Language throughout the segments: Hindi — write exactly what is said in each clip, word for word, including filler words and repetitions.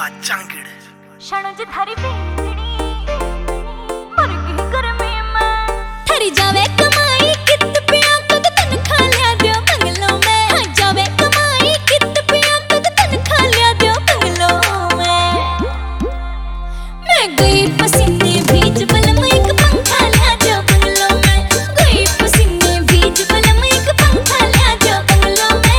चांगड़ शणुज थारी पींदड़ी मर गई गर्मी में थारी जावे कमाई कित पिया कद तन खा लिया दियो बंगलों में हाँ जावे कमाई कित पिया कद तन खा लिया दियो बंगलों में मैं गई पसीने भीज बलम एक पंखा लिया दियो बंगलों में गई पसीने भीज बलम एक पंखा लिया दियो बंगलों में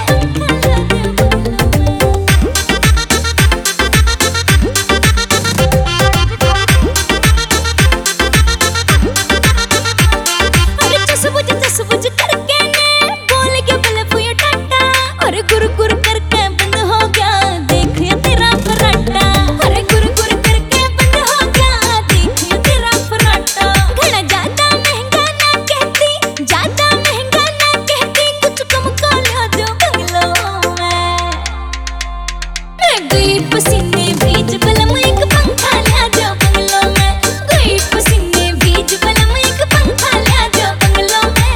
बुझ करके ने बोल के बल फुया टाटा अरे गुर गुर करके बंद हो गया देख ये तेरा फराटा अरे गुर गुर करके बंद हो गया देख ये तेरा फराटा घना ज्यादा महंगा ना कहती ज्यादा महंगा ना कहती कुछ कम कर लिया जो बंगलों में मैं गई पसीने भीज बलम एक पंखा लिया जो बंगलों में गई पसीने भीज बलम एक पंखा लिया जो बंगलों में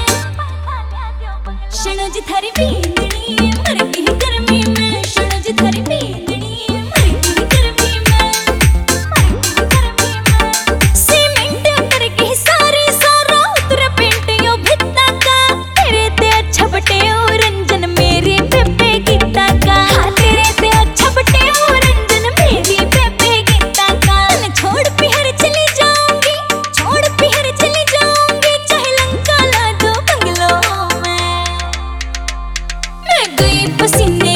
शणुज थारी पींदड़ी मर गई गर्मी में शणुज थारी पींदड़ी मर गई गर्मी में मर गई गर्मी में सीमेंट उतर गई सारी सारा उतर पेंट यो भित्ता का तेरे ते अच्छा बटे ओ रंजन मेरी पेपे गीता का हाँ तेरे ते अच्छा बटे ओ रंजन मेरी पेपे गीता का छोड़ पिहर चली जाऊंगी छोड़ पिहर चली जाऊंगी चाहे लंका ला दो बंगलों में मैं गई पसीने